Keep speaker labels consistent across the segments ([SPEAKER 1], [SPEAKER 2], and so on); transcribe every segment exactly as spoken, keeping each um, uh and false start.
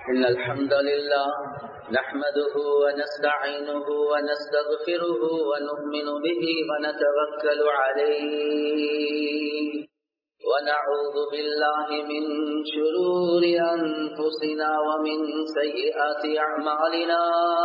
[SPEAKER 1] إن الحمد لله نحمده ونستعينه ونستغفره ونؤمن به ونتوكل عليه ونعوذ بالله من شرور أنفسنا ومن سيئات أعمالنا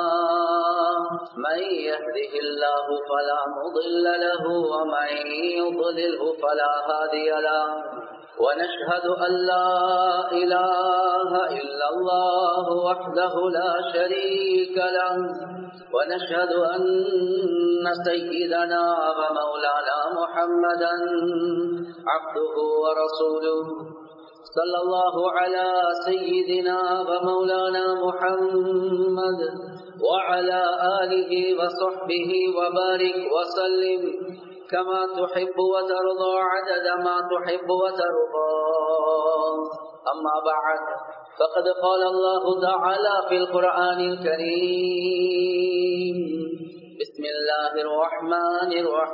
[SPEAKER 1] من يهده الله فلا مضل له ومن يضلله فلا هادي له ونشهد أن لا إله إلا الله وحده لا شريك له ونشهد أن سيدنا ومولانا محمدا عبده ورسوله صلى الله على سيدنا ومولانا محمد وعلى آله وصحبه وبارك وسلم كما تحب وترضى عدد ما تحب وترضى. أما بعد فقد قال الله تعالى في القرآن الكريم بسم الله الرحمن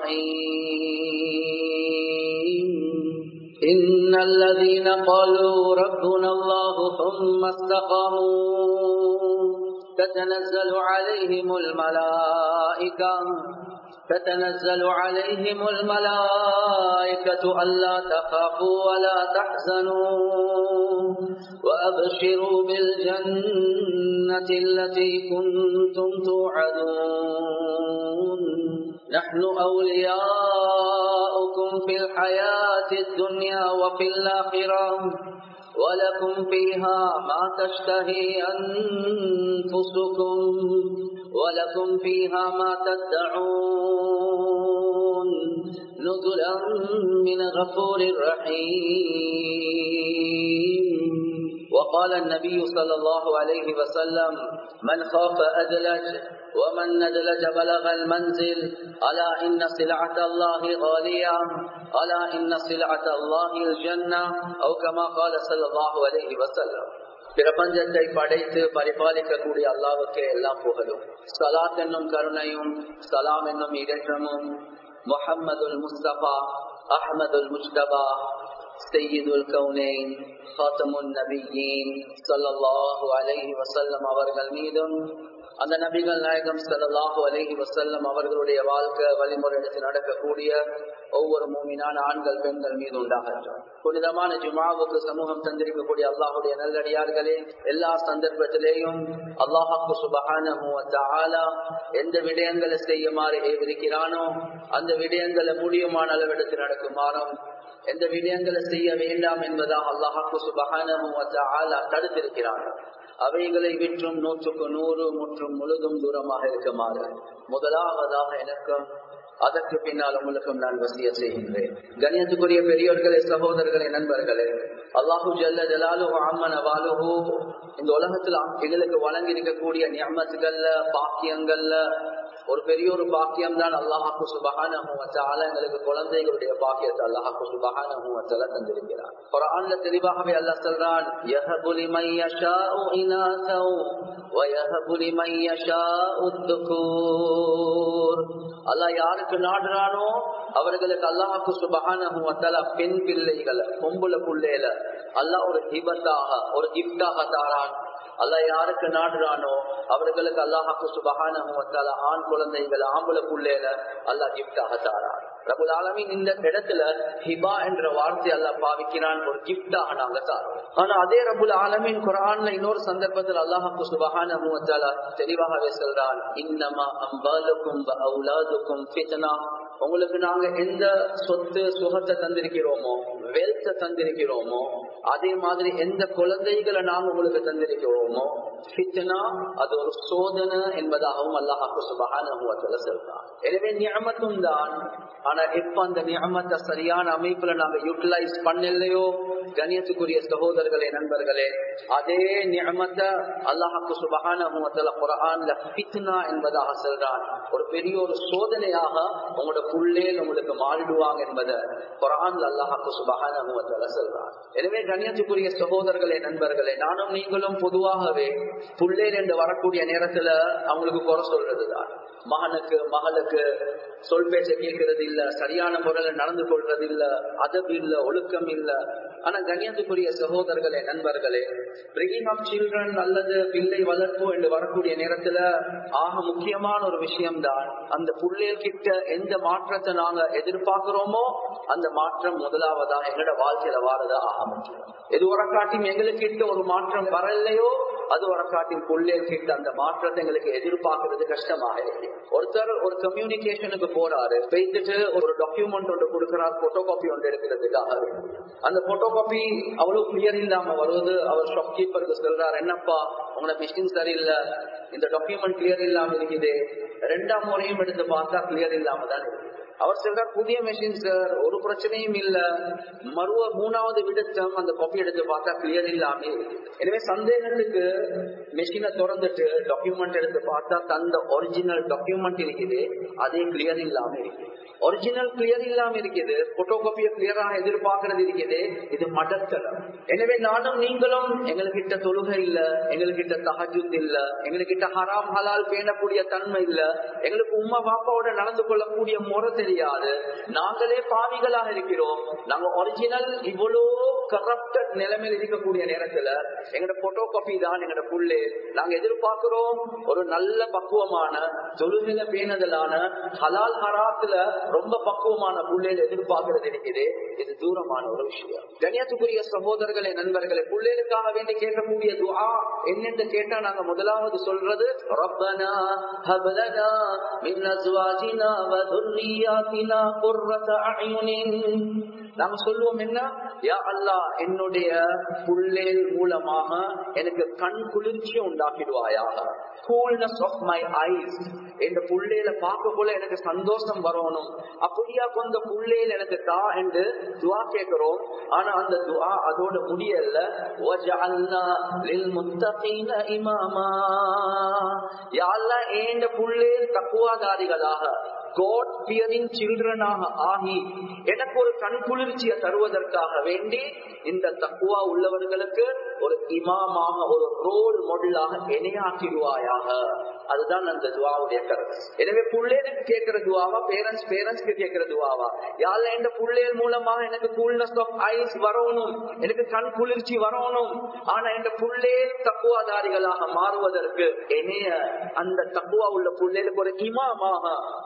[SPEAKER 1] الرحيم إن الذين قالوا ربنا الله ثم استقاموا تتنزل عليهم الملائكة تتنزل عليهم الملائكة ألا تخافوا ولا تحزنوا وأبشروا بالجنة التي كنتم توعدون نحن أولياؤكم في الحياة الدنيا وفي الآخرة ولكم فيها ما تشتهي أنفسكم ولكم فيها ما تدعون نزلا من غفور رحيم. وقال النبي صلى الله عليه وسلم من خاف أدلج ومن ندلج بلغ المنزل ألا إن سلعة الله غالية ألا إن سلعة الله الجنة أو كما قال صلى الله عليه وسلم. பிரபஞ்சத்தை படைத்து பரிபாலிக்கக்கூடிய அல்லாஹ்வுக்கே எல்லாம் புகழும். ஸலாத் என்னும் கருணையும் சலாம் என்னும் இடற்றமும் முஹம்மதுல் முஸ்தபா அஹ்மதுல் முஜ்தபா சய்யிதுல் கௌனைன் ஃபாத்திமுன் நபியீன் ஸல்லல்லாஹு அலைஹி வஸல்லம் அவர்கள் மீதும் அந்த நபிகள் நாயகம் ஸல்லல்லாஹு அலைஹி வஸல்லம் அவர்களுடைய வாழ்க்கை வழிமுறை எடுத்து நடக்கக்கூடிய ஒவ்வொரு மூமினான ஆண்கள் பெண்கள் மீது உண்டாகட்டும். புனிதமான ஜுமாவுக்கு சமூகம் தந்திருக்கக்கூடிய அல்லாஹுடைய நல்லடியார்களே, எல்லா சந்தர்ப்பத்திலேயும் அல்லாஹ்வுக்கு சுப்ஹானஹு வ தஆலா எந்த விடயங்களை செய்யுமாறு ஏவிருக்கிறானோ அந்த விடயங்களை முடியுமான அளவெடுத்து நடக்குமாறும், எந்த விடயங்களை செய்ய வேண்டாம் என்பதாக அல்லாஹ்வுக்கு சுப்ஹானஹு வ தஆலா தடுத்திருக்கிறான். அவைகளை விற்றும் நூற்றுக்கு நூறு முற்றும் முழுதும் தூரமாக இருக்குமாறு முதலாவதாக எனக்கும் அதற்கு பின்னால் உங்களுக்கும் நான் வசிய செய்கின்றேன். கண்ணியத்துக்குரிய பெரியோர்களே, சகோதரர்களே, நண்பர்களே, அல்லாஹு ஜல்ல ஜலாலுஹு அம்மன வாலுஹு இந்த உலகத்தில் எங்களுக்கு வழங்கி இருக்கக்கூடிய நிஅமத்துகள்ல பாக்கியங்கள்ல ஒரு பெரிய ஒரு பாக்கியம் தான் அல்லாஹ்வுக்கு சுப்ஹானஹு வ தஆலா எங்களுக்கு குழந்தைகளுடைய பாக்கியத்தை அல்லாஹ்வுக்கு சுப்ஹானஹு வ தஆலா தந்திருக்கிறார். குர்ஆன்ல தெளிவாகவே அல்லாஹ் சொல்றான், யஹபு லிமன் யஷாஉ இனாஸா வ யஹபு லிமன் யஷாஉ துக்கூர். அல்லாஹ் யாருக்கு நாடுறானோ அவர்களுக்கு அல்லாஹ்வுக்கு சுப்ஹானஹு வ தஆலா பெண் பிள்ளைகளை பொம்புல புள்ளையில அல்லாஹ் ஒரு ஹிபத்தாக ஒரு கிஃப்டாக தாரான். அல்லாஹ் யாருக்கு நாடுறானோ அவர்களுக்கு அல்லாஹ்வுக்கு சுப்ஹானஹு வ தஆலா ஆண் குழந்தைகள் ஆம்பளை புள்ளையில அல்லாஹ் கிஃப்டாக தாரான். ரப்புல் ஆலமீன் இந்த இடத்துல ஹிபா என்ற வார்த்தை அல்லாஹ் பாவிக்கிறான், ஒரு கிஃப்டாக நாங்க தாரோம். ஆனா அதே ரப்புல் ஆலமீன் குர்ஆன்ல இன்னொரு சந்தர்ப்பத்தில் அல்லாஹ்வுக்கு சுப்ஹானஹு வ தஆலா தெளிவாகவே சொல்றான், இன்னமா அம்வாலுக்கும் வ அவுலாதுக்கும் ஃபித்னா. உங்களுக்கு நாங்க எந்த சொத்து சுகத்தை தந்திருக்கிறோமோ, வெல்த்தை தந்திருக்கிறோமோ, அதே மாதிரி எந்த குழந்தைகளை நாங்க உங்களுக்கு தந்திருக்கிறோமோ ஃபித்னா, அது ஒரு சோதனை என்பதாகவும் அல்லாஹ்வுக்கு சுப்ஹானஹு வ தஆலா சொல்றான். எனவே நிஅமத்தும் தான், ஆனா எப்ப அந்த நிஅமத்தை சரியான அமைப்புல நாங்க யூட்டிலைஸ் பண்ணலையோ, கண்ணியத்துக்குரிய சகோதரர்களே, நண்பர்களே, அதே நிஅமத்தை அல்லாஹ்வுக்கு சுப்ஹானஹு வ தஆலா குர்ஆன்ல ஃபித்னா என்பதாக சொல்றான். ஒரு பெரிய ஒரு சோதனையாக உங்களோட புள்ளேல் உங்களுக்கு மாறிடுவாங்க என்பதை குர்ஆன்ல அல்லாஹ்வுக்கு சுப்ஹானஹு வ தஆலா சொல்றான். எனவே கண்ணியத்துக்குரிய சகோதரர்களே, நண்பர்களே, நானும் நீங்களும் பொதுவாகவே புள்ளேல் என்று வரக்கூடிய நேரத்துல அவங்களுக்கு குறை சொல்றதுதான். மகனுக்கு மகளுக்கு சொல் பேச்ச கேட்கறது இல்ல, சரியான முறையில நடந்து கொள்றது இல்ல, அதபு இல்ல, ஒழுக்கம் இல்ல. ஆனா ஆனா கண்ணியத்துக்குரிய சகோதரர்களே, நண்பர்களே, பிரிங்கிங் அப் சில்ட்ரன் அல்லது பிள்ளை வளர்ப்பு என்று வரக்கூடிய நேரத்துல ஆக முக்கியமான ஒரு விஷயம் தான் அந்த பிள்ளைகள் கிட்ட எந்த மாற்றத்தை நாங்க எதிர்பார்க்கிறோமோ அந்த மாற்றம் முதலாவதா எங்களோட வாழ்க்கையில வாரதா ஆக முக்கியம். எது ஒரு காட்டியும் எங்களுக்கு கிட்ட ஒரு மாற்றம் வரலையோ அது ஒரு காட்டியும் பிள்ளைகள் கிட்ட அந்த மாற்றத்தை எங்களுக்கு எதிர்பார்க்கறது கஷ்டமாக இருக்கு. ஒருத்தர் ஒரு கம்யூனிகேஷனுக்கு போறாரு, போயிட்டு ஒரு டாக்குமெண்ட் ஒன்று கொடுக்கிறார், போட்டோ காப்பி ஒன்று எடுக்கிறதுக்காக. அந்த போட்டோ காப்பி அவ்வளவு கிளியர் இல்லாம வருவது, அவர் ஷாப் கீப்பருக்கு சொல்றாரு, என்னப்பா உங்களோட மிஷின் சரியில்லை, இந்த டாக்குமெண்ட் கிளியர் இல்லாம இருக்குது. ரெண்டாம் முறையும் எடுத்து பார்த்தா கிளியர் இல்லாம தான் இருக்கு. அவர் சொல்றார், புதிய மெஷின் சார், ஒரு பிரச்சனையும் இல்ல. மறுவ மூணாவது விடத்தம் அந்த காப்பி எடுத்து பார்த்தா கிளியர் இல்லாம இருக்கு. எனவே சந்தேகத்துக்கு மெஷினை திறந்துட்டு டாக்குமெண்ட் எடுத்து பார்த்தா தந்த ஒரிஜினல் டாக்குமெண்ட் இருக்குது, அதே கிளியர் இல்லாம இருக்கு. ஒரிஜினல் கிளியர் இல்லாம இருக்குது, போட்டோ காப்பியை கிளியராக எதிர்பார்க்கறது இருக்குது, இது மடத்தலம். எனவே நானும் நீங்களும் எங்ககிட்ட தொழுகை இல்ல, எங்ககிட்ட தஹஜ்ஜுத் இல்ல, எங்ககிட்ட ஹராம் ஹலால் பேணக்கூடிய தன்மை இல்ல, எங்களுக்கு உம்மா பாப்பாவோட நடந்து கொள்ளக்கூடிய முறை தெரியாது, நாங்களே பாவிகளாக இருக்கிறோம். நாங்க ஒரிஜினல் இவ்வளோ கரப்டட் நிலைமையில் இருக்கக்கூடிய நேரத்துல எங்கட போட்டோ காப்பி தான் எங்கட புள்ளே. நாங்க எதிர்பார்க்கிறோம் ஒரு நல்ல பக்குவமான தொழுகையில பேணுதலான ஹலால் ஹராத்துல ரொம்ப பக்குவமான புள்ளையில எதிர்பார்க்கிறது இருக்குது. இது தூரமான ஒரு விஷயம். கண்ணியத்துக்குரிய சகோதரர்களே, நண்பர்களே, புள்ளைகளுக்காக வேண்டி கேட்கக்கூடிய துஆ என்னென்று கேட்டா நாங்க முதலாவது சொல்றது ரப்பனா ஹப் லனா மின் அஸ்வாஜினா வ துர்ரியாத்தினா குர்ரத அயுனின். நாம சொல்லுவோம் என்ன, யா அல்லாஹ் என்னுடைய புள்ளேல் மூலமாக எனக்கு கண் குளிர்ச்சி உண்டாக்கிடுவாயாக, கூல்னஸ் ஆஃப் மை ஐஸ். இந்த புள்ளேல பார்க்க போல எனக்கு சந்தோஷம் வரணும், அப்படியா கொஞ்ச புள்ளேல் எனக்கு தா என்று துஆ கேட்கிறோம். ஆனா அந்த துஆ அதோட முடியல, வஜஅல்னா லில் முத்தகீன இமாமா. யா அல்லாஹ் இந்த புள்ளேல் தக்வாதாரிகளாக, God fearing children ஆகி எனக்கு ஒரு கண் குளிர்ச்சியை தருவதற்காக வேண்டி இந்த தக்வா உள்ளவர்களுக்கு ஒரு இமாமாக, ஒரு ரோல் மாடலாக இணையாக்கிடுவாயாக. அதுதான் அந்த துஆவுடைய கருத்து. எனவே புள்ளேனுக்கு கேட்கிற துஆவா, பேரண்ட்ஸ் பேரண்ட்ஸ்க்கு கேட்கிற துஆவா, யாழ்லா இந்த புள்ளேல் மூலமாக எனக்கு கூல்னஸ் ஆஃப் ஐஸ் வரணும், எனக்கு கண் குளிர்ச்சி வரணும். ஆனா இந்த புள்ளேல் தக்வாதாரிகளாக மாறுவதற்கு இணைய அந்த தக்வா உள்ள புள்ளேலுக்கு ஒரு இமாமாக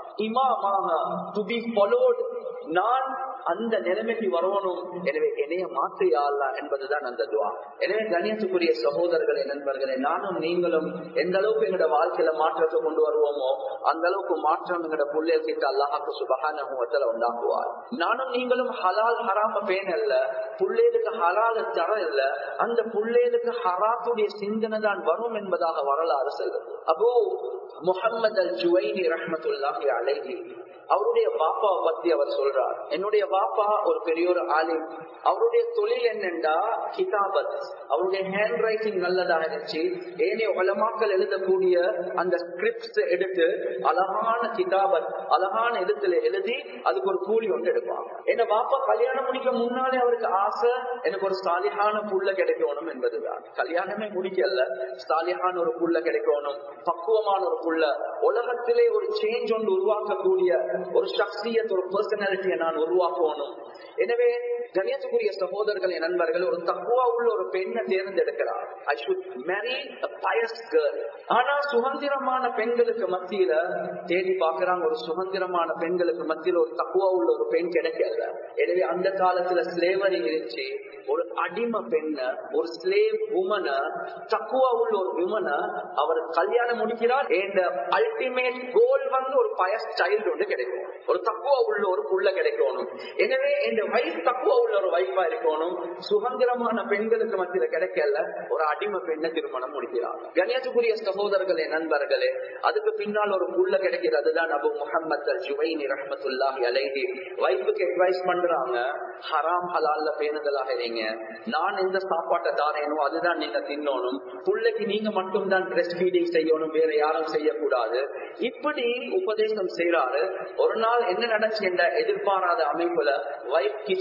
[SPEAKER 1] இமாமாக டு பி ஃபாலோட், நான் அந்த நிலைமைக்கு வரணும். எனவே என்னைய மாற்றியா அல்லாஹ் என்பதுதான் அந்த துஆ. எனவே கண்ணியத்துக்குரிய சகோதரர்களே, நண்பர்களே, நானும் நீங்களும் எந்த அளவுக்கு எங்களோட வாழ்க்கையில மாற்றத்தை கொண்டு வருவோமோ அந்த அளவுக்கு மாற்றம் எங்களோட புள்ளைகள் கிட்ட அல்லாஹ்வுக்கு சுப்ஹானஹு வ தஆலா உண்டாக்குவார். நானும் நீங்களும் ஹலால் ஹராம பேணல்ல, புள்ளைகளுக்கு ஹலால தர இல்ல, அந்த புள்ளைகளுக்கு ஹராத்துடைய சிந்தனை தான் வரும் என்பதாக வரலாறு சொல்லுது. அபூ முஹம்மது அல் ஜுவைனி ரஹ்மத்துல்லாஹி அலைஹி அவருடைய பாப்பாவை பத்தி அவர் சொல்றார். என்னுடைய பாப்பா ஒரு பெரிய ஒரு ஆலிம். அவருடைய தொழில் என்னென்றா கிதாபத். அவருடைய ஹேண்ட் ரைட்டிங் நல்லதாக இருந்துச்சு. ஏனைய உலமாக்கள் எழுதக்கூடிய அந்த ஸ்கிரிப்ட்ஸ் எடுத்து அழகான கிதாபத், அழகான எழுத்துல எழுதி அதுக்கு ஒரு கூலி ஒன்று எடுப்பாங்க. என்ன பாப்பா கல்யாணம் முடிக்க முன்னாலே அவருக்கு ஆசை, எனக்கு ஒரு சாலிஹான புள்ள கிடைக்கணும் என்பதுதான். கல்யாணமே முடிக்கல, சாலிஹான ஒரு புள்ள கிடைக்கணும், பக்குவமான ஒரு புள்ள, உலகத்திலே ஒரு சேஞ்ச் ஒன்று உருவாக்கக்கூடிய ஒரு சக்தியத், ஒரு பர்சனாலிட்டியை நான் உருவாக்கணும். எனவே கண்ணியத்துக்குரிய சகோதரர்களே, நண்பர்கள், ஒரு தக்குவா உள்ள ஒரு பெண்ணை தேர்ந்தெடுக்கிறார். I should marry a pious girl. ஆனா சுதந்திரமான பெண்களுக்கு மத்தியில தேடி பார்க்கிறாங்க, ஒரு சுதந்திரமான பெண்களுக்கு மத்தியில ஒரு தக்குவா உள்ள ஒரு பெண் கிடைக்கல. எனவே அந்த காலத்துல ஸ்லேவரி இருந்துச்சு. ஒரு அடிமை பெண்ண, ஒரு ஸ்லேவ் உமன, தக்குவா உள்ள ஒரு விமன அவர் கல்யாணம் முடிக்கிறார். அல்டிமேட் கோல் வந்து ஒரு பயஸ் சைல்டு ஒன்று கிடைக்கும், ஒரு தக்குவா உள்ள ஒரு புள்ள கிடைக்கணும். எனவே இந்த வைஃப் தக்குவா உள்ள ஒரு வைஃபா இருக்கணும். சுதந்திரமான பெண்களுக்கு மத்தியில கிடைக்கல, ஒரு அடிமை பெண்ணை திருமணம் முடிக்கிறார். கண்ணியத்துக்குரிய சகோதரர்களே, நண்பர்களே, அதுக்கு பின்னால் ஒரு புள்ள கிடைக்கிறது. தான் அபூ முஹம்மது அல் ஜுவைனி ரஹ்மத்துல்லாஹி அலைஹி வைஃபுக்கு அட்வைஸ் பண்றாங்க, ஹராம் ஹலால்ல பேணுதலாக இருங்க, நான் எந்த சாப்பாட்டை தாரேனோ அதுதான் நீங்க தின்னணும், புள்ளைக்கு நீங்க மட்டும் தான் பிரஸ்ட் ஃபீடிங் செய்யணும், வேற யாரும் செய்யக்கூடாது. இப்படி உபதேசம் செய்யறாரு. ஒரு நாள் என்ன நடந்துச்சு என்ற எதிர்பாராத அமைப்புல வைஃப் கிச்சன்ல இருக்க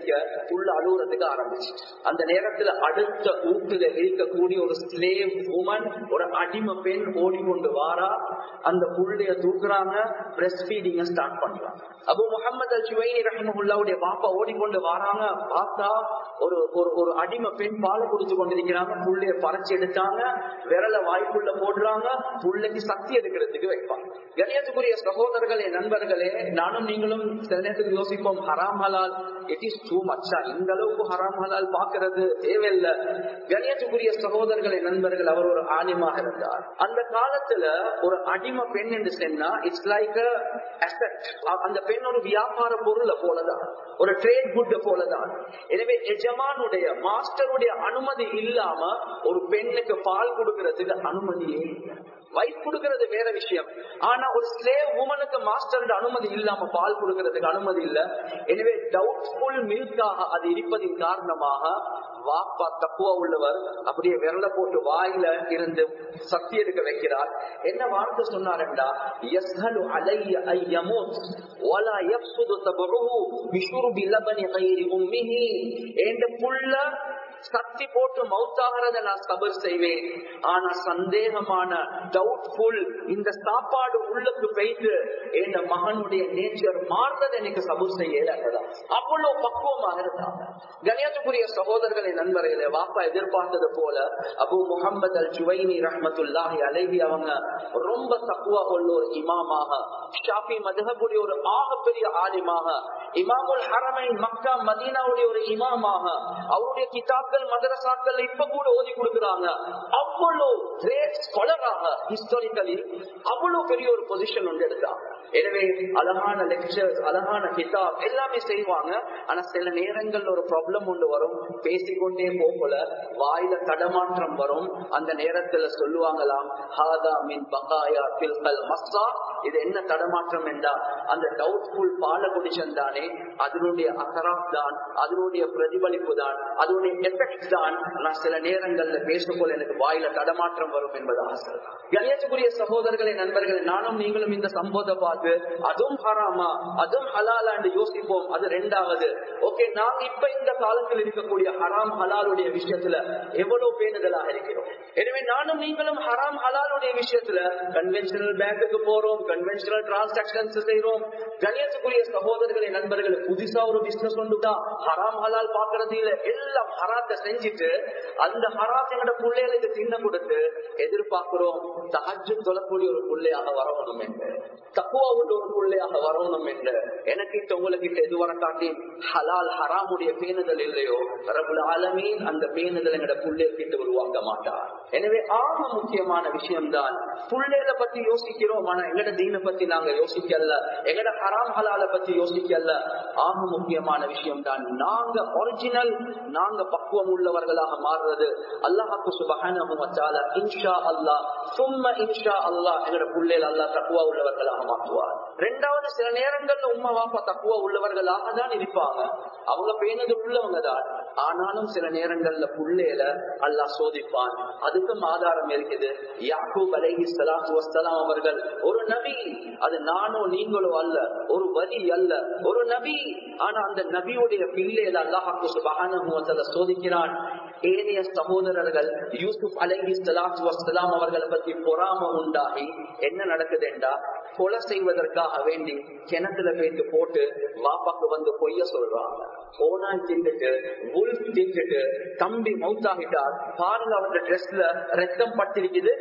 [SPEAKER 1] வைக்க உள்ள அழுகுறதுக்கு ஆரம்பிச்சு. அந்த நேரத்துல அடுத்த வீட்டுல இருக்கக்கூடிய ஒரு ஸ்லேவ் உமன், ஒரு அடிமை பெண் ஓடிக்கொண்டு வாரா. அந்த புள்ளைய தூக்குறாங்க, பிரஸ்ட் ஃபீடிங்க ஸ்டார்ட் பண்றாங்க. அபு முஹம்மது அல் ஜுவைனி ரஹிமஹுல்லாவுடைய பாப்பா ஓடிக்கொண்டு வராங்க. பார்த்தா ஒரு ஒரு அடிமை பெண் பால் குடிச்சு கொண்டிருக்கிறாங்க. புள்ளைய பறிச்சு எடுத்தாங்க, விரல வாய்க்குள்ள போடுறாங்க, புள்ளைக்கு சக்தி எடுக்கிறதுக்கு வைப்பாங்க. கணியத்துக்குரிய சகோதரர்களே, நண்பர்களே, நானும் நீங்களும் சில நேரத்துக்கு யோசிப்போம், ஹராம் ஹலால் இட் இஸ் டூ மச்சா, இந்த அளவுக்கு ஹராம் ஹலால் பாக்குறது தேவையில்லை. கணியத்துக்குரிய சகோதரர்களே, நண்பர்கள், அவர் ஒரு ஆலிமாக இருந்தார். அந்த காலத்துல ஒரு அடிமை பெண் என்று சொன்னா இட்ஸ் லைக் அசெட். அந்த பெண் ஒரு வியாபார பொருளை போலதான், ஒரு ட்ரேட் குட் போலதான். எனவே எஜமானுடைய மாஸ்டருடைய அனுமதி இல்லாம ஒரு பெண்ணுக்கு பால் கொடுக்கறதுக்கு அனுமதியே இல்லை. வைஃப் கொடுக்கிறது வேற விஷயம், ஆனா ஒரு ஸ்லேவ் உமனுக்கு மாஸ்டர் அனுமதி இல்லாம பால் கொடுக்கறதுக்கு அனுமதி இல்லை. எனவே டவுட்ஃபுல் மில்காக அது இருப்பதின் காரணமாக வாப்பா தக்குவா உள்ளவர் அப்படியே விரல போட்டு வாயில இருந்து சக்தி எடுக்க வைக்கிறார். என்ன வார்த்தை சொன்னார்டா, யஸ்ஹலு அலைய ஐயமூத் வலா யஃசுது தபுஹு பிஷுர்பி லபனி கைரி உம்மிஹி. என்ற புள்ள சக்தி போட்டு மௌத்தாகிறத நான் சபர் செய்வேன், ஆனா சந்தேகமான டவுட்ஃபுல் இந்த சாப்பாடு உள்ளுக்கு போயிட்டு என் மகனுடைய நேச்சர் மாறுறது எனக்கு சபர் செய்யல. அவ்வளவு பக்குவமாக இருந்தாங்க. கணியத்துக்குரிய சகோதரர்களை, நண்பர்களே, வாப்பா எதிர்பார்த்தது போல அபு முஹம்மது அல் ஜுவைனி ரஹ்மத்துல்லாஹி அலைஹி அவங்க ரொம்ப தக்குவா உள்ள ஒரு இமாமாக, ஷாஃபி மத்ஹபுடைய ஒரு ஆகப்பெரிய ஆலிமாக, இமாமுல் ஹரமைன் மக்கா மதீனாவுடைய ஒரு இமாமாக, அவருடைய கிதாப் மதரசாக்கள் இப்ப கூட ஓதி கொடுக்கிறாங்க. அவ்வளவு கிரேட் ஸ்காலராக ஹிஸ்டாரிக்கலி அவ்வளவு பெரிய ஒரு பொசிஷன் ஒன்று எடுத்தாங்க. எனவே அழகான லெக்சர்ஸ், அழகான கிதாப் எல்லாமே செய்வாங்க. ஆனா சில நேரங்கள்ல ஒரு ப்ராப்ளம் ஒன்று வரும், பேசிக்கொண்டே போகல வாயில தடமாற்றம் வரும். அந்த நேரத்துல சொல்லுவாங்களாம், ஹாதா மின் பகாயா பில்கல் மஸ்ஸா. இது என்ன தடமாற்றம் என்றால் அந்த டவுட்ஃபுல் பால குடிச்சன் தானே, அதனுடைய அசராப் தான், அதனுடைய பிரதிபலிப்பு தான், அதனுடைய எஃபெக்ட் தான். நான் சில நேரங்கள்ல பேசப்போல எனக்கு வாயில தடமாற்றம் வரும் என்பது ஆசை. கணியத்துக்குரிய சகோதரர்களே, நண்பர்களே, நானும் நீங்களும் இந்த சம்பவத்தை பார்த்து அதுவும் ஹராமா அதுவும் ஹலாலா என்று யோசிப்போம். அது ரெண்டாவது. ஓகே, நாங்க இப்ப இந்த காலத்தில் இருக்கக்கூடிய ஹராம் ஹலாலுடைய விஷயத்துல எவ்வளவு பேணுதலாக இருக்கிறோம். எனவே நானும் நீங்களும் ஹராம் ஹலாலுடைய விஷயத்துல கன்வென்ஷனல் பேங்குக்கு போறோம், கன்வென்ஷனல் டிரான்சாக்சன்ஸ் செய்யறோம். கணியத்துக்குரிய சகோதரர்களே, நண்பர்களே, புதுசா ஒரு பிசினஸ் வந்துட்டா ஹராம் ஹலால் பாக்குறது இல்ல, எல்லாம் ஹராத்தை செஞ்சுட்டு அந்த ஹராத் எங்கட பிள்ளைகளுக்கு தின்ன கொடுத்து எதிர்பார்க்கிறோம் தஹஜ்ஜுத் தொழக்கூடிய ஒரு பிள்ளையாக வரணும் என்று, தக்வா உள்ள ஒரு பிள்ளையாக வரணும் என்று. எனக்கு கிட்ட உங்களுக்கு எது வர காட்டி ஹலால் ஹராமுடைய பேணுதல் இல்லையோ, ரப்புல் ஆலமீன் அந்த பேணுதல் எங்கட பிள்ளைகிட்ட உருவாக்க மாட்டார். எனவே ஆக முக்கியமான விஷயம் தான் பிள்ளைகளை பத்தி யோசிக்கிறோம், ஆனா எங்கட தீனை பத்தி நாங்க யோசிக்கல, எங்கட ஹராம் ஹலால பத்தி யோசிக்கல. ஆக முக்கியமான விஷயம் தான் நாங்க ஒரிஜினல், நாங்க பக்குவம் உள்ளவர்களாக மாறுறது. அல்லாஹ்வுக்கு சுப்ஹானஹு வ தஆலா இன்ஷா அல்லாஹ் சும்ம இன்ஷா அல்லாஹ் எங்கட பிள்ளைகள் அல்லாஹ் தக்வா உள்ளவர்களாக மாற்றுவார். ரெண்டாவது, சில நேரங்கள்ல உம்மா வாப்பா தக்வா உள்ளவர்களாக தான் இருப்பாங்க, அவங்க பேணுது உள்ளவங்க தான். ஆனாலும் சில நேரங்கள்ல பிள்ளையில அல்லாஹ் சோதிப்பான். அதுக்கும் ஆதாரம் இருக்குது. யாக்கூப் அலைஹிஸ்ஸலாத்து வஸ்ஸலாம் அவர்கள் ஒரு நபி, அது நானோ நீங்களோ அல்ல, ஒரு வலி அல்ல, ஒரு நபி. ஆனா அந்த நபியுடைய பிள்ளையில அல்லாஹ்வுக்கு சுப்ஹானஹு வ தஆலா சோதிக்கிறான். ஏனைய சகோதரர்கள் யூசுப் அலைஹிஸ்ஸலாத்து வஸ்ஸலாம் அவர்களை பத்தி பொறாம உண்டாகி என்ன நடக்குது என்றா, கொலை செய்வதற்காக வேண்டி கிணத்துல போயிட்டு போட்டு வாப்பாக்கு வந்து பொய்ய சொல்றாங்க. ஓனாய் தின்னுட்டு உல்ஃப் தின்னுட்டு தம்பி மௌத்தாகிட்டார், பாருங்க அவருடைய ட்ரெஸ்ல ரத்தம் பட்டிருக்குது,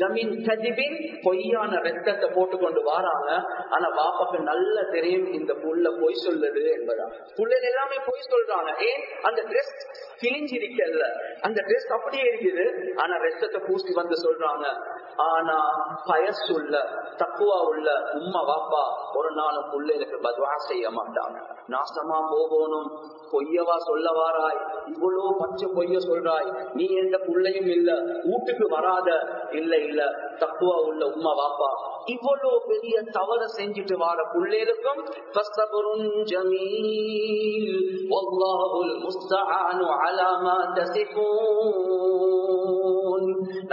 [SPEAKER 1] பொய்யான ரத்தத்தை போட்டு கொண்டு வராங்க. ஆனா வாப்பாக்கு நல்ல தெரியும் இந்த புள்ள பொய் சொல்லுது என்பதா. புள்ளைகள் எல்லாமே பொய் சொல்றாங்க. ஏன்? அந்த ட்ரெஸ் கிழிஞ்சிருக்கல, அந்த ட்ரெஸ் அப்படியே இருக்குது, ஆனா ரத்தத்தை பூசி வந்து சொல்றாங்க. ஆனா பயசுள்ள தக்குவா உள்ள உம்மா வாப்பா ஒரு நாளும் பிள்ளைகளுக்கு பத்வா செய்ய மாட்டாங்க. நாசமா போகணும், பொய்யவா சொல்ல வாராய், இவ்வளவு பச்சை பொய்ய சொல்றாய், நீ எந்த பிள்ளையும் இல்ல, வீட்டுக்கு வராத. இல்ல இல்ல, தக்குவா உள்ள உம்மா வாப்பா இவ்வளவு பெரிய தவற செஞ்சுட்டு வார பிள்ளைகளுக்கும்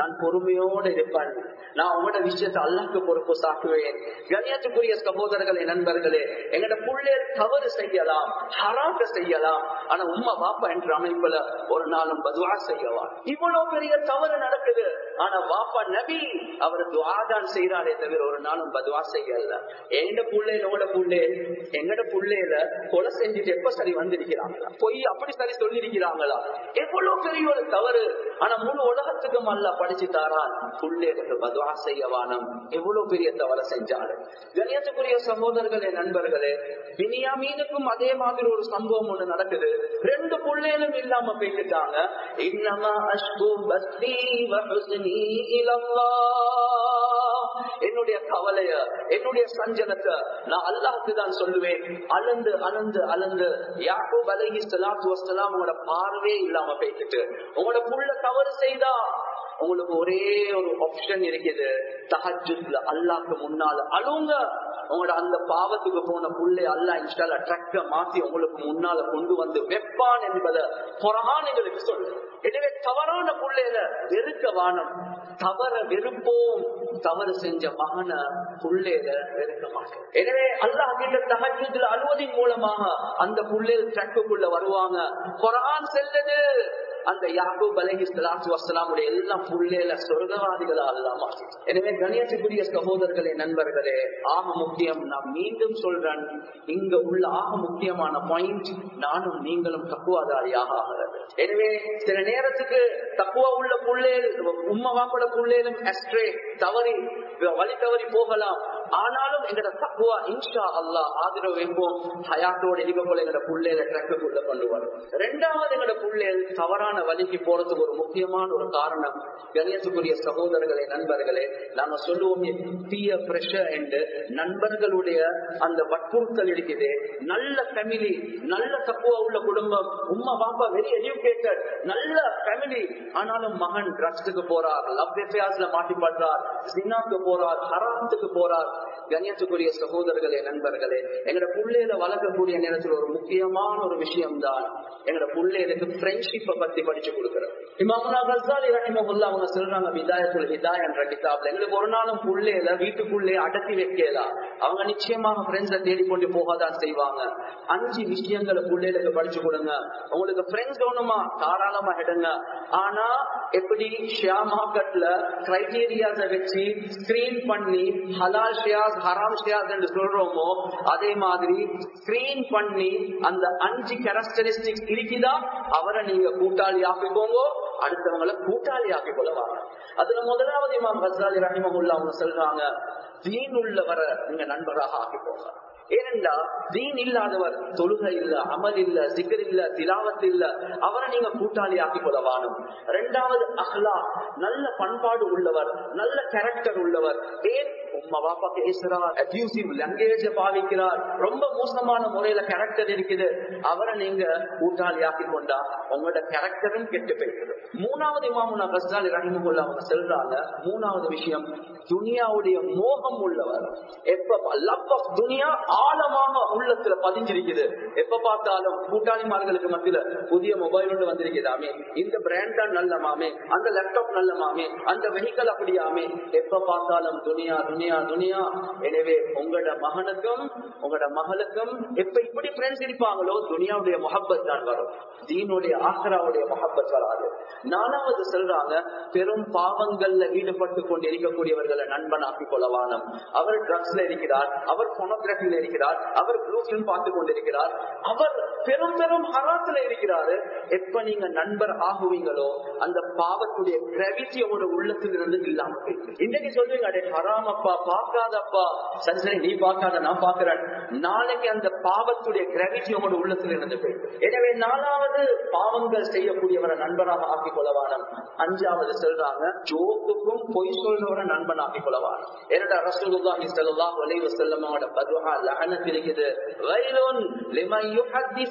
[SPEAKER 1] நான் பொறுமையோடு இருப்பேன், நான் உங்களோட விஷயத்தை அல்லாஹ்க்கு பொறுப்பு சாக்குவேன். கண்ணியத்துக்குரிய சகோதரர்களே, நண்பர்களே, எங்கட புள்ளேர் தவறு செய்யலாம், ஹராக்க செய்யலாம், ஆனா உம்மா பாப்பா என்ற அமைப்புல ஒரு நாளும் பதுவா செய்யவா. இவ்வளவு பெரிய தவறு நடக்குது, ஆனா பாப்பா நபி அவர் துஆ தான் செய்யறாரே தவிர ஒரு நாளும் பதுவா செய்யல. எங்கட புள்ளேல உங்களோட புள்ளே எங்கட புள்ளேல கொலை செஞ்சுட்டு எப்ப சரி வந்திருக்கிறாங்களா, பொய் அப்படி சரி சொல்லிருக்கிறாங்களா? எவ்வளவு பெரிய ஒரு தவறு, ஆனா முழு உலகத்துக்கும் அல்ல படிச்சு தாரான் புள்ளேலுக்கு பதுவா செய்யவானம். எவ்வளவு பெரிய தவறு செஞ்சாலும். கண்ணியத்துக்குரிய சகோதரர்களே, நண்பர்களே, பினியாமீனுக்கும் அதே மாதிரி ஒரு சம்பவம் ஒண்ணு நடக்குது. ரெண்டு புள்ளேலும் இல்லாம போயிட்டாங்க. இன்னமா அஷ்கு பஸ்தி வ ஹுஸ்னி இலல்லாஹ், என்னுடைய கவலைய என்னுடைய சஞ்சலத்தை நான் அல்லாஹ்க்கு தான் சொல்லுவேன். அலந்து அலந்து அலந்து யாக்கூப் அலைஹிஸ்ஸலாத்து வஸ்ஸலாம் உங்களோட பார்வே இல்லாம போயிட்டு, உங்களோட புள்ள தவறு செய்தா உங்களுக்கு ஒரே ஒரு ஆப்ஷன் இருக்குது, தஹஜ்ஜுத்ல அல்லாஹ்க்கு முன்னால அழுங்க. உங்களோட அந்த பாவத்துக்கு போன புள்ளை அல்லாஹ் இன்ஷால்லா ட்ரக்க மாத்தி உங்களுக்கு முன்னால கொண்டு வந்து வெப்பான் என்பதை குர்ஆன் எங்களுக்கு சொல்லு. எனவே தவறான புள்ளையில வெறுக்க வானம், தவற வெறுப்போம், தவறு செஞ்ச மகன புள்ளையில வெறுக்க மாட்டோம். எனவே அல்லாஹ் கிட்ட தஹஜ்ஜுத்ல அழுவதின் மூலமாக அந்த புள்ளையில் ட்ரக்குக்குள்ள வருவாங்க. குர்ஆன் செல்லுது, அந்த யாக்கூப் அலைஹிஸ்ஸலாத்து வஸ்ஸலாமுடைய எல்லாம் புள்ளேல சொர்க்கவாதிகளா அல்லாம. எனவே கண்ணியத்துக்குரிய சகோதரர்களே, நண்பர்களே, ஆக முக்கியம், நான் மீண்டும் சொல்றேன், இங்க உள்ள ஆக முக்கியமான பாயிண்ட் நானும் நீங்களும் தக்குவாதாரியாக ஆகிறது. எனவே சில நேரத்துக்கு தக்குவா உள்ள புள்ளேல் உம்மா வாப்பட புள்ளேலும் அஸ்ட்ரே தவறி வழி தவறி போகலாம். ஆனாலும் எங்கட தக்குவா இன்ஷா அல்லாஹ் ஆதரவு வைப்போம். ஹயாத்தோட இருக்க போல எங்கட புள்ளேல ட்ரக்குக்குள்ள கொண்டு வரும். ரெண்டாவது, எங்கட புள்ளேல் தவறான வழிக்கு போறதுக்கு ஒரு முக்கியமான ஒரு காரணம், கணியத்துக்குரிய சகோதரர்களே, நண்பர்களே, நாங்க சொல்லுவோமே பியர் பிரஷர் என்று, நண்பர்களுடைய அந்த வற்புறுத்தல் இருக்குது. நல்ல ஃபேமிலி, நல்ல தக்குவா உள்ள குடும்பம், உம்மா பாப்பா வெரி எஜுகேட்டட், நல்ல ஃபேமிலி, ஆனாலும் மகன் ட்ரக்ஸுக்கு போறார், லவ் அஃபேர்ஸ்ல மாட்டிப்படுறார், சின்னாக்கு போறார், ஹராத்துக்கு போறார். கண்ணியத்துக்குரிய சகோதரர்களே, நண்பர்களே, எங்கட புள்ளையில வளர்க்கக்கூடிய நேரத்தில் ஒரு முக்கியமான ஒரு விஷயம் தான் எங்கட புள்ளைகளுக்கு ஃப்ரெண்ட்ஷிப்பை பத்தி படிச்சு கொடுக்கிறோம். இமாமுனா கஸ்ஸாலி ரஹிமஹுல்லாஹ் அவங்க சொல்றாங்க, பிதாயத்துல் ஹிதாயா என்ற கிதாப்ல, எங்களுக்கு ஒரு நாளும் புள்ளையில வீட்டுக்குள்ளே அடக்கி வைக்கலாம். அவங்க நிச்சயமாக ஃப்ரெண்ட்ஸை தேடிக்கொண்டு போகாதான் செய்வாங்க. அஞ்சு விஷயங்களை புள்ளைகளுக்கு படிச்சு கொடுங்க. உங்களுக்கு ஃப்ரெண்ட்ஸ் வேணுமா தாராளமா எடுங்க. ஆனா எப்படி ஷேர் மார்க்கெட்ல கிரைட்டீரியாஸை வச்சு ஸ்கிரீன் பண்ணி ஹலால் ஷேர்ஸ் ஹராம் ஷேர்ஸ் என்று சொல்றோமோ, அதே மாதிரி ஸ்கிரீன் பண்ணி அந்த அஞ்சு கேரக்டரிஸ்டிக்ஸ் இருக்குதா அவரை நீங்க கூட்டாளி ஆக்கிக்கோங்க, அடுத்தவங்களை கூட்டாளி ஆக்கிக் கொள்ளவாங்க. அதுல முதலாவது இமாம் கஸ்ஸாலி ரஹிமஹுல்லாஹ் அவங்க சொல்றாங்க, தீன் உள்ளவரை நீங்க நண்பராக ஆக்கிக்கோங்க. ஏனென்றா தீன் இல்லாதவர், தொழுகை இல்ல, அமல் இல்ல, சிக்கர் இல்ல, திலாவத் இல்ல, அவரை நீங்க கூட்டாளி ஆக்கிக் கொள்ளவானும். இரண்டாவது அஹ்லாக், நல்ல பண்பாடு உள்ளவர், நல்ல கேரக்டர் உள்ளவர். ஏன் உம்மா பாப்பா பேசுறார், அபியூசிவ் லாங்குவேஜ் பாவிக்கிறார், ரொம்ப மோசமான முறையில கேரக்டர் இருக்குது, அவரை நீங்க கூட்டாளி ஆக்கிக் கொண்டா உங்களோட கேரக்டரும் கெட்டு போயிடுது. மூணாவது இமாமுனா கஸ்ஸாலி ரஹிமஹுல்லாஹ் அவங்க சொல்றாங்க, மூணாவது விஷயம், துனியாவுடைய மோகம் உள்ளவர். எப்ப லவ் ஆஃப் துனியா ஆழமாக உள்ளத்துல பதிஞ்சிருக்குது, எப்ப பார்த்தாலும் கூட்டாளிமார்களுக்கு மத்தியில புதிய மொபைல் ஒன்று வந்திருக்குதாமே, இந்த பிராண்ட் தான் நல்லமாமே, அந்த லேப்டாப் நல்லமாமே, அந்த வெஹிக்கல் அப்படியாமே, எப்ப பார்த்தாலும் துனியா துனியா துனியா. எனவே உங்களோட மகனுக்கும் உங்களோட மகளுக்கும் எப்ப இப்படி ஃப்ரெண்ட்ஸ் இருப்பாங்களோ துனியாவுடைய முஹப்பத் தான் வரும், தீனுடைய ஆஹ்ராவுடைய முஹப்பத் வராது. நாலாவது சொல்றாங்க, பெரும் பாவங்கள்ல ஈடுபட்டு கொண்டு இருக்கக்கூடியவர்களை நண்பனாக்கி கொள்ளவானம். அவர் ட்ரக்ஸ்ல இருக்கிறார், அவர் போனோகிராஃபில இருக்கிறார், அவர் ப்ளூ பிலிம் பார்த்து கொண்டிருக்கிறார், அவர் பெரும் பெரும் ஹராத்துல இருக்கிறாரு. எப்ப நீங்க நண்பர் ஆகுவீங்களோ அந்த பாவத்துடைய கிராவிட்டி உங்களோட உள்ளத்தில் இருந்து இல்லாம போயிருக்கு. இன்னைக்கு சொல்வீங்க, அடே ஹராம் அப்பா, பார்க்காதப்பா, சரி சரி நீ பார்க்காத நான் பார்க்கிறேன், நாளைக்கு அந்த பாவத்துடைய கிராவிட்டி உங்களோட உள்ளத்தில் இருந்து போயிருக்கு. எனவே நாலாவது, பாவங்கள் செய்யக்கூடியவரை நண்பராக ஆக்கிக் கொள்ளவானம். அஞ்சாவது சொல்றாங்க, ஜோக்குக்கும் பொய் சொல்றவரை நண்பன் ஆக்கிக் கொள்ளவானம். ஏனடா ரசூலுல்லாஹி ஸல்லல்லாஹு அலைஹி வஸல்லம் அவரோட பதுஆ லஅனத் இருக்குது, வைலுன் லிமன் யுஹத்திஸு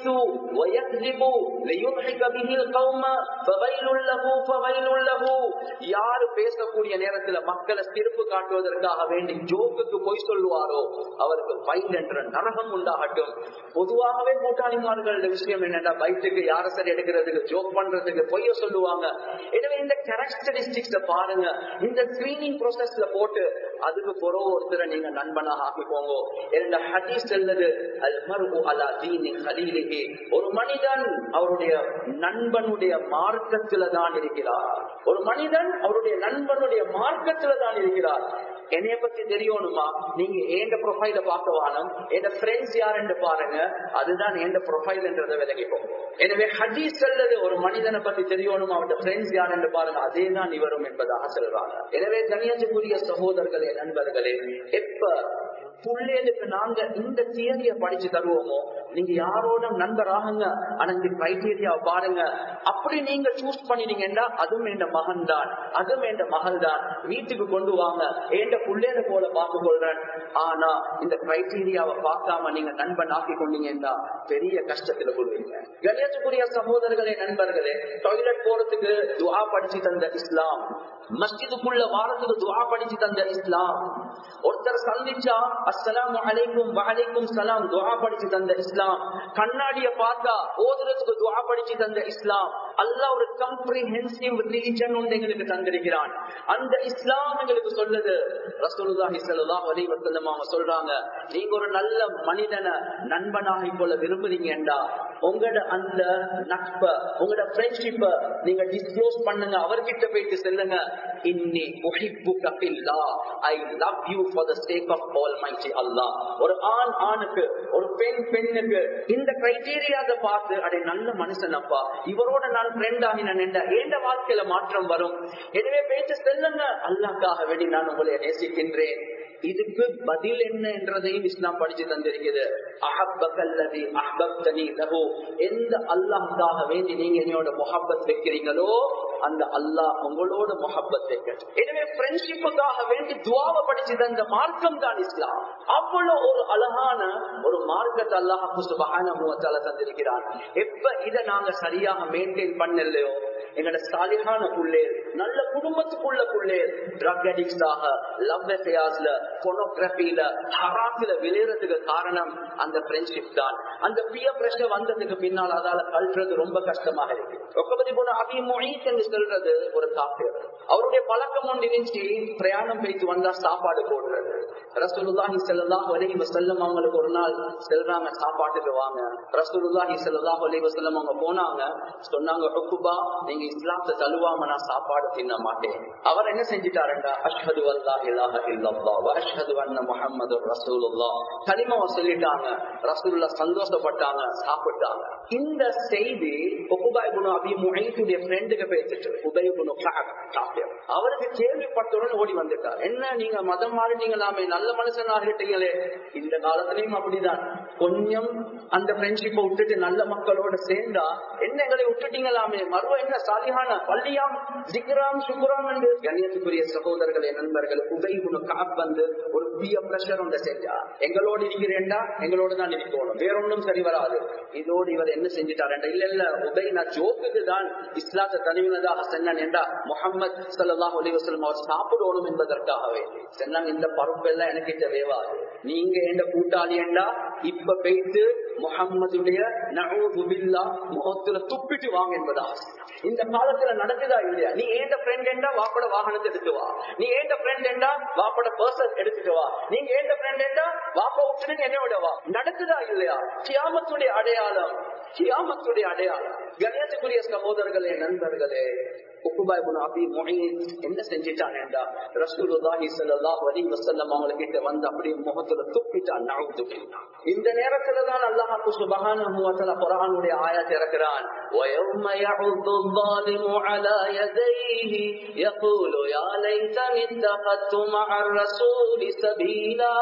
[SPEAKER 1] ويكذب ليضحك به القوم فويل له فويل له. யார் பேசக்கூடிய நேரத்தில் மக்களை சிரிப்பு காட்டுவதற்காக வேண்டி ஜோக்குக்கு பொய் சொல்லுவாரோ அவருக்கு வயல் என்ற நரகம் உண்டாகட்டும். பொதுவாகவே கூட்டாளிமார்கள் விஷயம் என்னன்னா, வயிற்றுக்கு யார சரி எடுக்கிறதுக்கு ஜோக் பண்றதுக்கு பொய்ய சொல்லுவாங்க. எனவே இந்த கேரக்டரிஸ்டிக்ஸ் பாருங்க, இந்த ஸ்கிரீனிங் ப்ரோசஸ்ல போட்டு அதுக்கு பொறோ ஒருத்தரை நீங்க நண்பனாக ஆக்கிக்கோங்க. இரண்டு ஹதீஸ் செல்லது அல் மர்உ அலா தீனி கலீலிஹி. ஒரு மனிதன் அவருடைய நண்பனுடைய மார்க்கத்துல தான் இருக்கிறார். ஒரு மனிதன் அவருடைய நண்பனுடைய மார்க்கத்துல தான் இருக்கிறார். என்னைய பத்தி தெரியணுமா, நீங்க ஏண்ட ப்ரொஃபைல பார்க்க வானம், என் ஃப்ரெண்ட்ஸ் யார் என்று பாருங்க, அதுதான் என் ப்ரொஃபைல் என்றதை விலகிப்போம். எனவே ஹதீஸ் அல்லது ஒரு மனிதனை பத்தி தெரியணுமா, அவருடைய ஃப்ரெண்ட்ஸ் யார் என்று பாருங்க, அதே தான் இவரும் என்பதாக சொல்றாங்க. எனவே கண்ணியத்துக்குரிய சகோதரர்களே, நண்பர்களே, எப்ப புள்ளைகளுக்கு நாங்க இந்த தியரிய படிச்சு தருவோமோ, நீங்க யாரோட நண்பர் ஆகுங்க, ஆனா இந்த கிரைட்டீரியாவை பாருங்க. அப்படி நீங்க சூஸ் பண்ணினீங்கன்னா அதுவும் என் மகன் தான், அதுவும் என் மகள் தான், வீட்டுக்கு கொண்டு வாங்க, என் புள்ளைய போல பார்த்து கொள்றேன். ஆனா இந்த கிரைட்டீரியாவை பார்க்காம நீங்க நண்பன் ஆக்கி கொண்டீங்கன்னா பெரிய கஷ்டத்துல கொள்வீங்க. கணேசக்குரிய சகோதரர்களே, நண்பர்களே, டாய்லெட் போறதுக்கு துஆ படிச்சு தந்த இஸ்லாம், மஸ்ஜிதுக்குள்ள வாரத்துக்கு துஆ படிச்சு தந்த இஸ்லாம், ஒருத்தர் சந்திச்சா அஸ்ஸலாமு அலைக்கும் வஅலைக்கும் சலாம் துஆ படிச்சு தந்த இஸ்லாம், கண்ணாடிய பார்த்தா ஓதுறதுக்கு துஆ படிச்சு தந்த இஸ்லாம். அல்லாஹ் ஒரு கம்ப்ரிஹென்சிவ் ரிலிஜன் ஒன்று எங்களுக்கு தந்திருக்கிறான். அந்த இஸ்லாம் எங்களுக்கு சொல்லுது. ரசூலுல்லாஹி ஸல்லல்லாஹு அலைஹி வஸல்லம் அவங்க சொல்றாங்க, நீங்க ஒரு நல்ல மனிதனை நண்பனாக கொள்ள விரும்புறீங்கடா, உங்களோட அந்த நட்ப, உங்களோட ஃப்ரெண்ட்ஷிப்ப நீங்க டிஸ்க்ளோஸ் பண்ணுங்க, அவர்கிட்ட போயிட்டு சொல்லுங்க, இன்னி உஹிப்புக ஃபில்லாஹ், I love you for the sake of almighty Allah. ஒரு ஆண் ஆணுக்கு, ஒரு பெண் பெண்ணுக்கு இந்த கிரைட்டீரியாவை பார்த்து, அடே நல்ல மனுஷனப்பா, இவரோட நான் ஃப்ரெண்ட் ஆகினேன், எந்த வாழ்க்கையில மாற்றம் வரும். எனவே பேச்சு செல்லுங்க, அல்லாஹ்க்காக வேண்டி நான் உங்களை நேசிக்கின்றேன். இதுக்கு பதில் என்ன என்றதையும் இஸ்லாம் படிச்சு தந்திருக்கிறது. அஹப்பகல்லதி அஹ்பப்தனி லஹு, எந்த அல்லாஹ்க்காக வேண்டி நீங்க என்னோட முஹப்பத் வைக்கிறீங்களோ அந்த அல்லாஹ் உங்களோட முஹப்பத் வைக்கட்டும். எனவே ஃப்ரெண்ட்ஷிப்புக்காக வேண்டி துஆவை படிச்சு தந்த மார்க்கம் தான் இஸ்லாம். அவ்வளவு ஒரு அழகான ஒரு மார்க்கத்தை அல்லாஹ் சுப்ஹானஹு வ தஆலா தந்திருக்கிறான். எப்ப இதை நாங்க சரியாக மெயின்டைன் பண்ணலையோ, எங்களோட சாலிஹான புள்ளே, நல்ல குடும்பத்துக்குள்ள புள்ளே ட்ரக் அடிக்ட்ஸாக, லவ் அஃபேர்ஸ்ல, போனோகிராஃபில, ஹராத்துல விளையறதுக்கு காரணம் அந்த ஃப்ரெண்ட்ஷிப் தான். அந்த பியர் பிரஷர் வந்ததுக்கு பின்னால் அதால கல்றது ரொம்ப கஷ்டமாக இருக்கு. ஒக்கபதி போன அபி முஈத் என்று சொல்றது ஒரு காஃபிர். அவருடைய பழக்கம் ஒன்று இருந்துச்சு, பிரயாணம் போயிட்டு வந்தா சாப்பாடு போடுறது. ரசூலுல்லாஹி ஸல்லல்லாஹு அலைஹி வஸல்லம் அவங்களுக்கு ஒரு நாள் செல்றாங்க, சாப்பாட்டுக்கு வாங்க. ரசூலுல்லாஹி ஸல்லல்லாஹு அலைஹி வஸல்லம் அவங்க போனாங்க, சொன்னாங்க, உக்குபா நீங்க இஸ்லாத்தை தழுவாம நான் சாப்பாடு தின்ன மாட்டேன். அவர் என்ன செஞ்சிட்டாருண்டா, அஷ்ஹது அல்லா இலாஹ இல்லல்லாஹ் வ அஷ்ஹது அன்ன முஹம்மதுர் ரசூலுல்லாஹ் கலிமாவை சொல்லிட்டாங்க. ரசூலுல்லாஹ் சந்தோஷப்பட்டாங்க, சாப்பிட்டாங்க. இந்த செய்தி உக்பா இப்னு அபி முஈத்துடைய ஃப்ரெண்டுக்கு பேசிட்டு, உபை இப்னு கஅப் காஃபிர், அவருக்கு கேள்விப்பட்டவுடன் ஓடி வந்துட்டார். என்ன நீங்க மதம் மாறிட்டீங்களாமே, நல்ல மனுஷன் ஆகிட்டீங்களே. இந்த காலத்திலையும் அப்படிதான், கொஞ்சம் அந்த ஃப்ரெண்ட்ஷிப்பை விட்டுட்டு நல்ல மக்களோட சேர்ந்தா என்ன எங்களை விட்டுட்டீங்களாமே, மறுவ என்ன சாலிஹான பள்ளியாம் ஜிக்ராம் சுக்ராம் என்று. கண்ணியத்துக்குரிய சகோதரர்களே, நண்பர்கள், உபை இப்னு கஅப் வந்து ஒரு பியர் பிரஷர் ஒன்றை செஞ்சா, எங்களோடு இருக்கிறேன்டா எங்களோட தான் இருக்கணும், வேற ஒன்றும் சரி வராது. இதோடு இவர் என்ன செஞ்சிட்டாருண்டா, இல்ல இல்ல உபை நான் ஜோக்குக்கு தான் இஸ்லாத்தை தனிவினதாக சொன்னேன் என்றா, முஹம்மது ஸல்லல்லாஹு அலைஹி வஸல்லம் அவர் சாப்பிடணும் என்பதற்காகவே சொன்னாங்க. இந்த பருப்பெல்லாம் எனக்கு தேவையாது, நீங்க எந்த கூட்டாளி என்றா இப்ப போயிட்டு முஹம்மதுடைய நஊது பில்லாஹ் முகத்துல துப்பிட்டு வாங்க என்பதாக. இந்த காலத்துல நடக்குதா இல்லையா? நீ ஏண்ட ஃப்ரெண்ட் என்றா வாப்பட வாகனத்தை எடுத்து வா, நீ ஏண்ட ஃப்ரெண்ட் என்றா வாப்பட பர்சன் எடுத்துட்டு வா, நீங்க ஏண்ட ஃப்ரெண்ட் என்றா வாப்பா விட்டுட்டு என்ன விடவா. நடக்குதா இல்லையா? கியாமத்துடைய அடையாளம், கியாமத்துடைய அடையாளம். கண்ணியத்துக்குரிய சகோதரர்களே, நண்பர்களே, உக்பா இப்னு அபி முஈத் என்ன செஞ்சிட்டானேண்டா, ரசூலுல்லாஹி ஸல்லல்லாஹு அலைஹி வஸல்லம் அவங்க கிட்ட வந்து அப்படியே முகத்துல துப்பிட்டான். நஊது பில்லாஹ். இந்த நேரத்துல தான் அல்லாஹ் சுப்ஹானஹு வ தஆலா குர்ஆனுடைய ஆயத் இறக்குறான். وَيَوْمَ يَعُضُّ الظَّالِمُ عَلَى يَدَيْهِ يَقُولُ يَا لَيْتَنِي اتَّخَذْتُ مَعَ الرَّسُولِ سَبِيلًا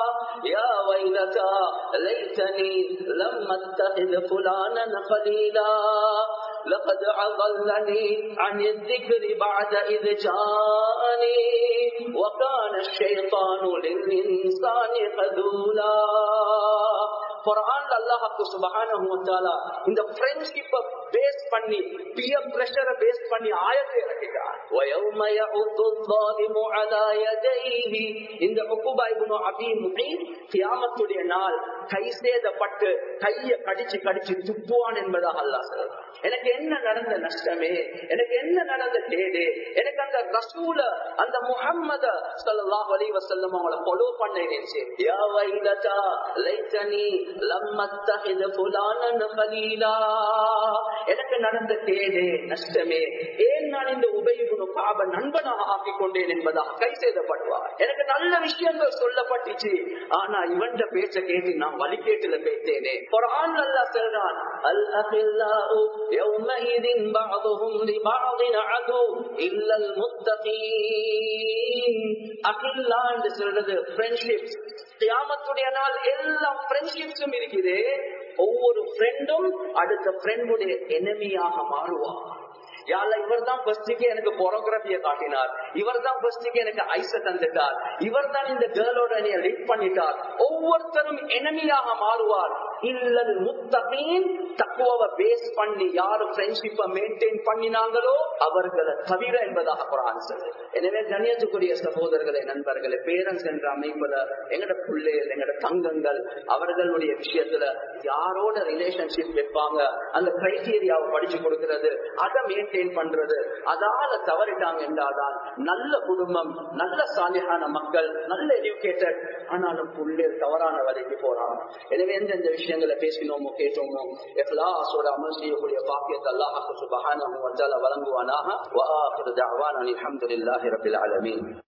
[SPEAKER 1] يَا وَيْلَتَى لَيْتَنِي لَمْ أَتَّخِذْ فُلَانًا خَلِيلًا لقد أضلني عن الذكر بعد إذ جاءني وكان الشيطان للإنسان خذولا.
[SPEAKER 2] குர்ஆன்ல அல்லாஹ் சுப்ஹானஹு வ தஆலா இந்த ஃப்ரெண்ட்ஷிப்பை பேஸ் பண்ணி பியர் பிரஷரை பேஸ் பண்ணி ஆயத்தை இறக்கிட்டார். وَيَوْمَ يَعُضُّ الظَّالِمُ عَلَى يَدَيْهِ இந்த உக்பா இப்னு அபீ முஹீத் கியாமத்துடைய நாள் கை சேதப்பட்டு கையை கடிச்சு கடிச்சு துப்புவான் என்பதாக அல்லாஹ் சொல்றான். எனக்கு என்ன நடந்த நஷ்டமே, எனக்கு என்ன நடந்த கேடு, எனக்கு அந்த ரசூல அந்த முஹம்மத ஸல்லல்லாஹு அலைஹி வஸல்லம் அவங்கள ஃபாலோ பண்ண இருந்துச்சு. யா வைலதா லைதனி லம் அத்தஹித ஃபுலானன் கலீலா, எனக்கு நடந்த கேடு நஷ்டமே, ஏன் நான் இந்த உபை இப்னு கஅப நண்பனாக ஆக்கிக் கொண்டேன் என்பதாக கை செய்தப்படுவார். எனக்கு நல்ல விஷயங்கள் சொல்லப்பட்டுச்சு, ஆனா இவன் பேச்ச கேட்டு நான் வழிகேட்டுல பேசினேன். குர்ஆன் அல்லாஹ் சொல்றான், அல் அகில்லாஉ யௌமஇதின் பஅதுஹும் லிபஅதின் அது இல்லல் முத்தகீன். அகில்லா என்று சொல்றது ஃப்ரெண்ட்ஷிப். கியாமத்துடைய நாள் எல்லாம் ஃப்ரெண்ட்ஷிப்ஸும் இருக்குது. ஒவ்வொரு ஃப்ரெண்டும் அடுத்த ஃப்ரெண்டுடைய எனிமியாக மாறுவார். யாழ்ல இவர் தான் ஃபர்ஸ்டுக்கு எனக்கு போரோகிராபியை காட்டினார், இவர் தான் ஃபர்ஸ்டுக்கு எனக்கு ஐச தந்துட்டார், இவர் தான் இந்த கேர்ளோட என்னைய லீட் பண்ணிட்டார். ஒவ்வொருத்தரும் எனிமியாக மாறுவார். இல்லல் முத்தகீன், தக்வாவை பேஸ் பண்ணி யாரு ஃப்ரெண்ட்ஷிப்பை மெயின்டைன் பண்ணினாங்களோ அவர்களை தவிர என்பதாக குர்ஆன் சொல்லுது. எனவே கண்ணியத்துக்குரிய சகோதரர்களே, நண்பர்களே, பேரண்ட்ஸ் என்ற அமைப்புல எங்கட பிள்ளைகள் எங்கட தங்கங்கள் அவர்களுடைய விஷயத்துல யாரோட ரிலேஷன்ஷிப் வைப்பாங்க, அந்த கிரைட்டீரியாவை படிச்சு கொடுக்கிறது, அதை மெயின்டைன் பண்றது, அதால தவறிட்டாங்க என்றால்தான் நல்ல குடும்பம், நல்ல சாலிஹான மக்கள், நல்ல எஜுகேட்டட், ஆனாலும் பிள்ளைகள் தவறான வழிக்கு போறாங்க. எனவே எந்தெந்த விஷயங்களை பேசினோமோ கேட்டோமோ இஹ்லாஸோட அமல் செய்யக்கூடிய பாக்கியத்தை அல்லாஹ் சுப்ஹானஹு வ தஆலா வழங்குவானாக. வ ஆகிரு தஅவானா அல்ஹம்துலில்லாஹி ரப்பில் ஆலமீன்.